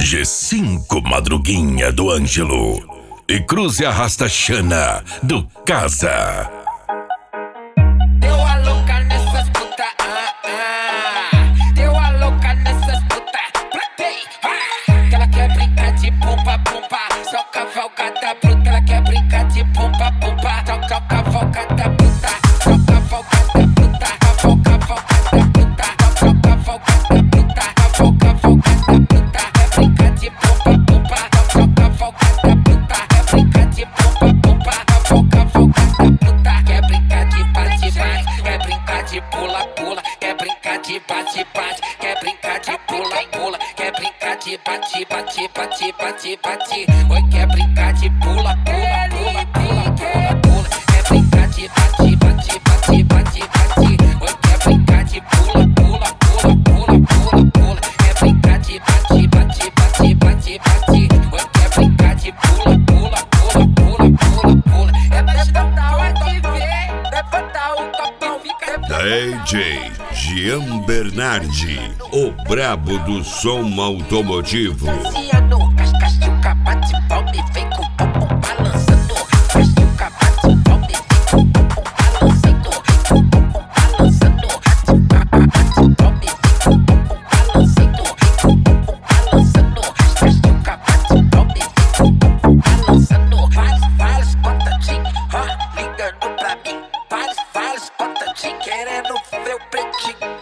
G5 Madruguinha do Ângelo e Cruze Arrasta Xana do Casa. Deu a louca nessas puta, deu a louca nessas puta, platei, que ela quer brincar de pumpa, pumpa, só cavalgada bruta, ela quer brincar de pumpa, pumpa, só cavalgada bruta, só cavalgada bruta, cavalgada bruta, só cavalgada bruta, cavalgada bruta, quer brincar de pumpa, pumpa, só cavalgada bruta, quer brincar de pumpa, pumpa, cavalgada bruta, quer brincar de bate, bate, quer brincar de pula, pula, quer brincar de bate, bate, quer brincar de pula, pula, quer brincar de bate, bate, bate, bate, bate, oi, quer brincar de pula, pula, pula, pula, pula, pula, quer brincar de bate, bate, bate, bate, bate, oi, quer brincar de pula, pula, pula, pula, pula, pula, quer brincar de bate, bate, bate, bate, bate, oi, quer brincar de pula, pula, pula, pula, pula, pula, é questão da hora de ver, levantar o copão, fica DJ Gian Bernardi, o brabo do som automotivo. Luciano, cascachuca, bate palma e vem com o bumbum balançando. Cascachuca, bate palma e vem com o bumbum balançando. Com o bumbum balançando. Bate palma e vem com o bumbum balançando. Com o bumbum balançando. Cascachuca, bate palma e vem com o bumbum balançando. Vários contatinhos, ligando pra mim. Vários contatinhos querendo ver o pretinho.